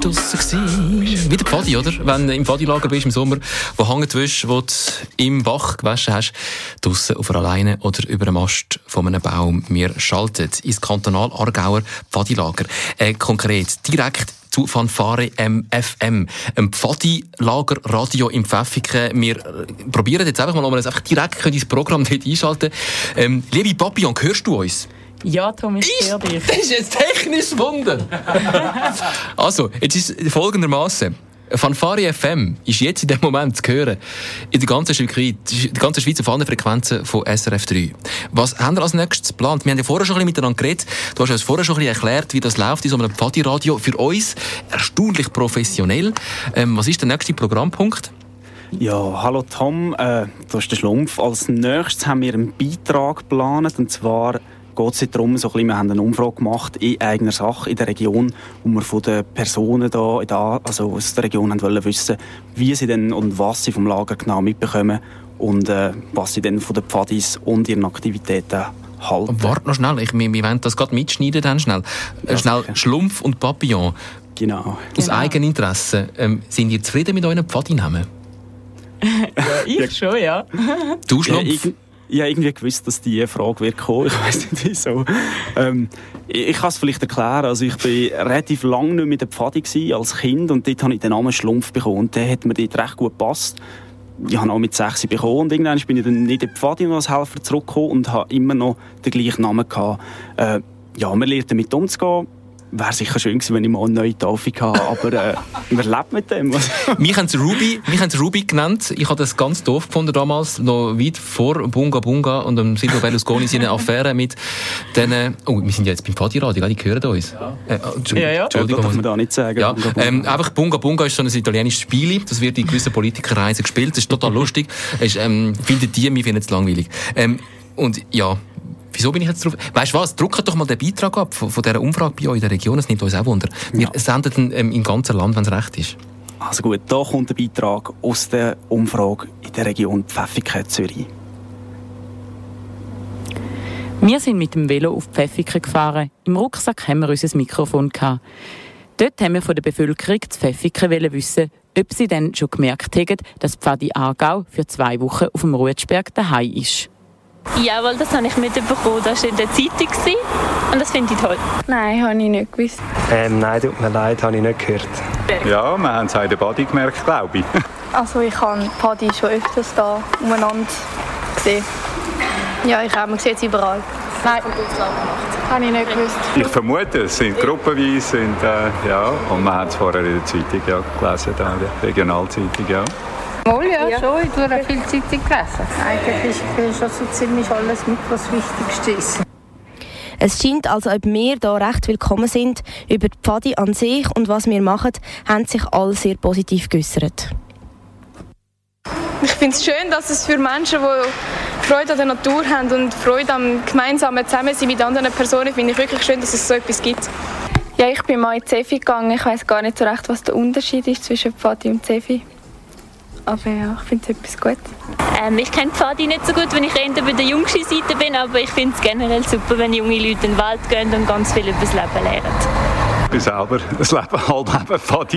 draussen. Wie der Pfadi, oder? Wenn du im Pfadilager bist im Sommer, wo hängt die Wäsche, die du im Bach gewaschen hast, draussen auf einer Leine oder über einem Ast von einem Baum. Wir schalten ins Kantonal-Aargauer Pfadilager. Konkret, direkt zu Fanfare FM, ein Pfadi-Lager-Radio im Pfäffiken. Wir probieren jetzt einfach mal, ob wir einfach direkt ins Programm dort einschalten können. Liebe Papillon, hörst du uns? Ja, Tom, ich höre dich. Das ist ein technisches Wunder. Also, jetzt ist es folgendermaßen. Fanfare FM ist jetzt in dem Moment zu hören in der ganzen Schweiz auf allen Frequenzen von SRF 3. Was haben wir als nächstes geplant? Wir haben ja vorher schon ein bisschen miteinander geredet. Du hast uns vorher schon ein bisschen erklärt, wie das läuft in so einem Pfadi-Radio. Für uns erstaunlich professionell. Was ist der nächste Programmpunkt? Ja, hallo Tom, das ist der Schlumpf. Als nächstes haben wir einen Beitrag geplant, und zwar geht es darum, wir haben eine Umfrage gemacht in eigener Sache in der Region, wo wir von den Personen also aus der Region wollen wissen, wie sie denn und was sie vom Lager genau mitbekommen und was sie denn von den Pfadis und ihren Aktivitäten halten. Warte noch schnell, wir wollen das gerade mitschneiden dann schnell. Schnell Schlumpf und Papillon. Genau. Aus Eigeninteresse. Sind ihr zufrieden mit euren Pfadinamen? Ja, ich schon, ja. Du, Schlumpf? Ich habe irgendwie gewusst, dass diese Frage wird kommen. Ich weiss nicht wieso. Ich kann es vielleicht erklären. Also ich war relativ lange nicht mit der Pfadi als Kind, und dort habe ich den Namen Schlumpf bekommen. Und der hat mir dort recht gut gepasst. Ich habe auch mit 6 bekommen, und irgendwann bin ich dann nicht in die Pfadi als Helfer zurückgekommen und habe immer noch den gleichen Namen gehabt. Man lernt damit umzugehen. Wäre sicher schön gewesen, wenn ich mal eine neue Taufe hatte, aber man lebt mit dem. Wir haben es Ruby genannt. Ich habe das ganz doof gefunden damals, noch weit vor Bunga Bunga und dem Silvio Berlusconi seine Affäre mit denen. Oh, wir sind ja jetzt beim Pfadi-Radio, die hören uns. Ja. Das darf man da nicht sagen. Ja. Einfach Bunga Bunga ist so ein italienisches Spiel. Das wird in gewissen Politikerreisen gespielt. Das ist total lustig. Wir finden es langweilig. Und ja. Wieso bin ich jetzt drauf? Weißt du was? Druckt doch mal den Beitrag ab von dieser Umfrage bei euch in der Region. Das nimmt uns auch Wunder. Wir senden ihn im ganzen Land, wenn es recht ist. Also gut, da kommt der Beitrag aus der Umfrage in der Region Pfäffiken, Zürich. Wir sind mit dem Velo auf Pfäffiken gefahren. Im Rucksack haben wir unser Mikrofon gehabt. Dort haben wir von der Bevölkerung zu Pfäffiken wissen, ob sie dann schon gemerkt haben, dass Pfadi Aargau für 2 Wochen auf dem Ruetschberg daheim ist. Jawohl, das habe ich mitbekommen. Das war in der Zeitung und das finde ich toll. Nein, habe ich nicht gewusst. Nein, tut mir leid, habe ich nicht gehört. Ja, wir haben es auch in der Pfadi gemerkt, glaube ich. Also ich habe Pfadi schon öfters da umeinander gesehen. Ja, ich habe man sieht es überall. Nein, habe ich nicht gewusst. Ich vermute, es sind gruppenweise und wir haben es vorher in der Zeitung gelesen, in der Regionalzeitung, ja. Wohl, ja, schon. Ich habe viel Zeitung gelesen. Eigentlich ist schon so ziemlich alles mit, was das Wichtigste ist. Es scheint, als ob wir hier recht willkommen sind. Über die Pfadi an sich und was wir machen, haben sich alle sehr positiv geäussert. Ich finde es schön, dass es für Menschen, die Freude an der Natur haben und Freude am gemeinsamen Zusammensein mit anderen Personen, finde ich wirklich schön, dass es so etwas gibt. Ja, ich bin mal in Zefi gegangen. Ich weiss gar nicht so recht, was der Unterschied ist zwischen Pfadi und Zefi. Aber ja, ich finde es etwas gut. Ich kenne Pfadi nicht so gut, wenn ich eher bei der jüngsten Seite bin, aber ich finde es generell super, wenn junge Leute in den Wald gehen und ganz viel über das Leben lernen. Ich war selber halb neben Pfadi.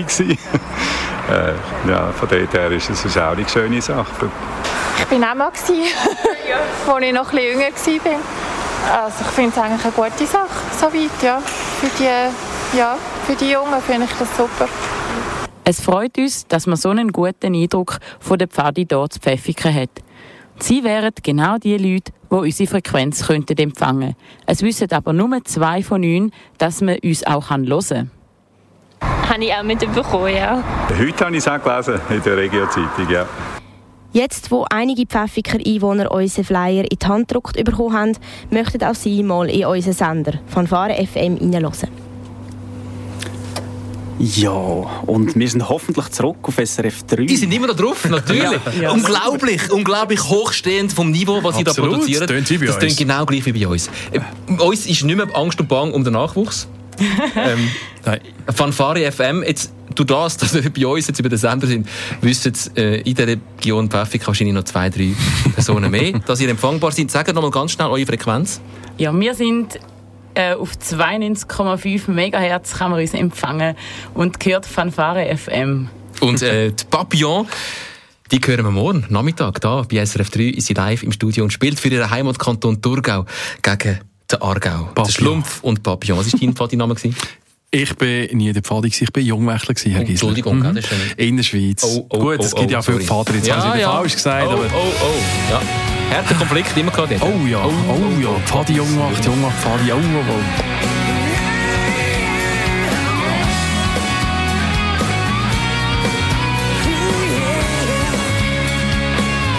Von dort her ist es auch eine schöne Sache. Ich war auch mal, als ich noch ein bisschen jünger war. Also ich finde es eigentlich eine gute Sache, soweit, ja. Für die Jungen finde ich das super. Es freut uns, dass man so einen guten Eindruck von der Pfadi hier zu Pfäffiken hat. Sie wären genau die Leute, die unsere Frequenz empfangen könnten. Es wissen aber nur 2 von 9, dass man uns auch hören kann. Habe ich auch mitbekommen, ja. Heute habe ich es auch gelesen in der Regio-Zeitung, ja. Jetzt, wo einige Pfäffiker Einwohner unseren Flyer in die Hand gedruckt bekommen haben, möchten auch Sie mal in unseren Sender Fanfare FM hineinhören. Ja, und wir sind hoffentlich zurück auf SRF 3. Die sind immer noch drauf, natürlich. Ja. Unglaublich hochstehend vom Niveau, was sie da produzieren. Das klingt genau gleich wie bei uns. Uns ist nicht mehr Angst und Bang um den Nachwuchs. Fanfare FM, jetzt durch das, dass wir bei uns jetzt über den Sender sind, wissen in der Region Pfäffiken wahrscheinlich noch 2, 3 Personen mehr, dass ihr empfangbar seid. Sagt noch mal ganz schnell eure Frequenz. Ja, wir sind auf 92,5 MHz kann man uns empfangen und gehört Fanfare FM. Und die Papillon, die hören wir morgen Nachmittag da bei SRF 3, ist sie live im Studio und spielt für ihren Heimatkanton Thurgau gegen den Aargau. Der Schlumpf und Papillon. Was war dein Pfadiname? Ich war nie der Pfadi, ich war Jungwächler, Herr Gisler. Entschuldigung, das ist in der Schweiz. Gut, es gibt ja viele Pfader, jetzt habe ich wieder falsch gesagt. Ja. Härter Konflikt immer gehabt. Oh ja, Pfadi, Jungwacht, Pfadi,